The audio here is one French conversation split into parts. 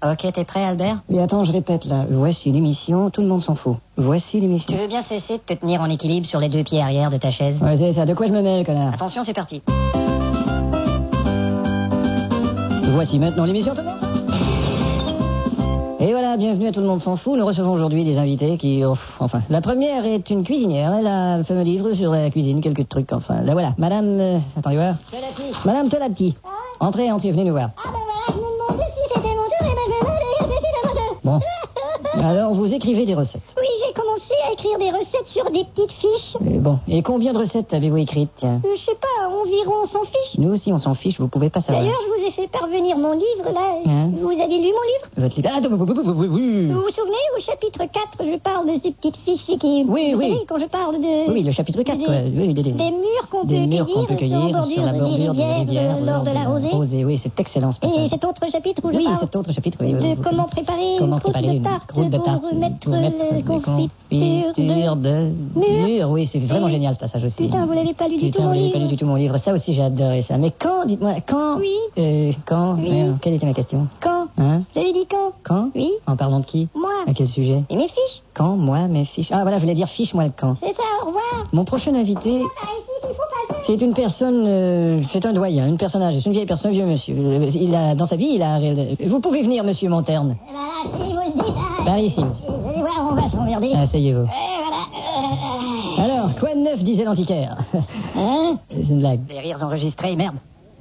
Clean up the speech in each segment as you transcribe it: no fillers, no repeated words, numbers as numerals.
Ok, t'es prêt, Albert? Oui, attends, je répète, là. Voici l'émission, tout le monde s'en fout. Voici l'émission. Tu veux bien cesser de te tenir en équilibre sur les deux pieds arrière de ta chaise? Ouais, c'est ça. De quoi je me mêle, connard? Attention, c'est parti. Voici maintenant l'émission, tout le monde. Et voilà, bienvenue à Tout le monde s'en fout. Nous recevons aujourd'hui des invités qui... enfin, la première est une cuisinière. Elle a un fameux livre sur la cuisine, quelques trucs, enfin. Là, voilà, madame... attendez voir. Tolati. Madame Tolati. Entrez, venez nous voir. Ah ben voilà, je me demandais si c'était mon tour et maintenant c'est à mon tour. Bon. Alors, vous écrivez des recettes. Oui, j'ai commencé à écrire des recettes sur des petites fiches. Bon. Et combien de recettes avez-vous écrites, tiens? Je sais pas, environ 100 fiches. Nous aussi, on s'en fiche, vous pouvez pas savoir. D'ailleurs, je vous ai fait parvenir mon livre, là. Hein? Vous avez lu mon livre? Votre livre... Ah, oui. Vous vous souvenez, au chapitre 4, je parle de ces petites fiches qui... Oui, vous oui. savez, quand je parle de... Oui, le chapitre 4, des- quoi. Oui, Des murs qu'on peut cueillir sur la bordure des rivières lors de la rosée. Oui, c'est excellent ce passage. Et cet autre chapitre où je Oui, parle cet autre chapitre, oui. de comment préparer une croûte de tarte pour mettre les confitures de mûres. Oui, c'est vraiment génial ce passage aussi. Putain, vous l'avez pas lu du tout, Putain, mon vous l'avez pas livre. lu du tout mon livre. Ça aussi, j'ai adoré ça. Mais quand, dites-moi, quand... Oui. Quand Oui. Quelle était ma question? Quand? Hein? J'avais dit quand? Quand? Oui. En parlant de qui? Moi. À quel sujet? Et mes fiches? Quand? Moi, mes fiches. Ah, voilà, je voulais dire fiche-moi le camp. C'est ça, au revoir. Mon prochain invité... Par ici qu'il faut passer. C'est une personne, c'est un doyen, une personne âgée, c'est une vieille personne, un vieux monsieur. Dans sa vie, il a... Vous pouvez venir, monsieur Monterne. Voilà, si vous le dites, Par ici, monsieur. vous allez voir, on va s'emmerder. Asseyez-vous. Voilà. Alors, quoi de neuf, disait l'antiquaire? Hein? C'est une blague. Les rires enregistrés, merde.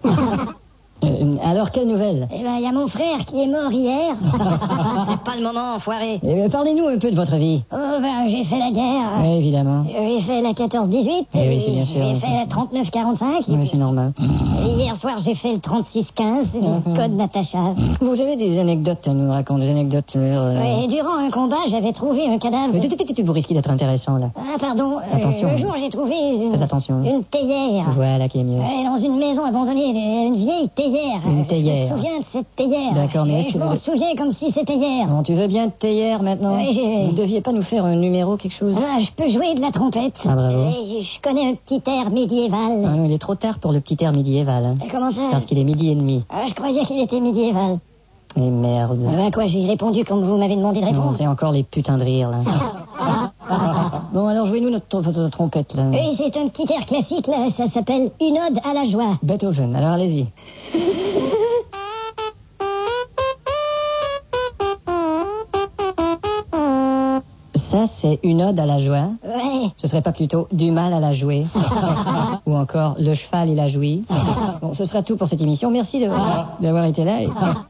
Alors, quelle nouvelle? Eh ben, il y a mon frère qui est mort hier. C'est pas le moment, enfoiré. Parlez-nous un peu de votre vie. Oh, ben, j'ai fait la guerre. Oui, évidemment. J'ai fait la 14-18. Eh oui, c'est bien sûr. J'ai fait la 39-45. Oui, c'est normal. Et hier soir, j'ai fait le 36-15, le code Natacha. Vous avez des anecdotes à nous raconter, des anecdotes... Et durant un combat, j'avais trouvé un cadavre. Vous risquez d'être intéressant, là. Ah, pardon. Attention. Le jour, j'ai trouvé Faites attention. une théière. Voilà qui est mieux. Dans une maison abandonnée, une vieille théière. Une théière. Je me souviens de cette théière. D'accord, mais Et est-ce que je m'en vous- souviens comme si c'était hier. Bon, tu veux bien te hier maintenant? Oui, j'ai- Vous deviez pas nous faire un numéro, quelque chose? Ah, je peux jouer de la trompette. Ah, bravo. Et je connais un petit air médiéval. Ah non, il est trop tard pour le petit air médiéval. Hein. Et comment ça? Parce qu'il est 12h30. Ah, je croyais qu'il était médiéval. Et merde. Ah ben quoi, j'ai répondu comme vous m'avez demandé de Non, répondre. c'est encore les putains de rire, là. Bon, alors jouez-nous votre trompette, là. Oui, c'est un petit air classique, là. Ça s'appelle Une ode à la joie. Beethoven, alors allez-y. Ça, c'est une ode à la joie. Ouais. Ce serait pas plutôt du mal à la jouer? Ou encore le cheval et la jouie? Bon, ce sera tout pour cette émission. Merci d'avoir été là. Et...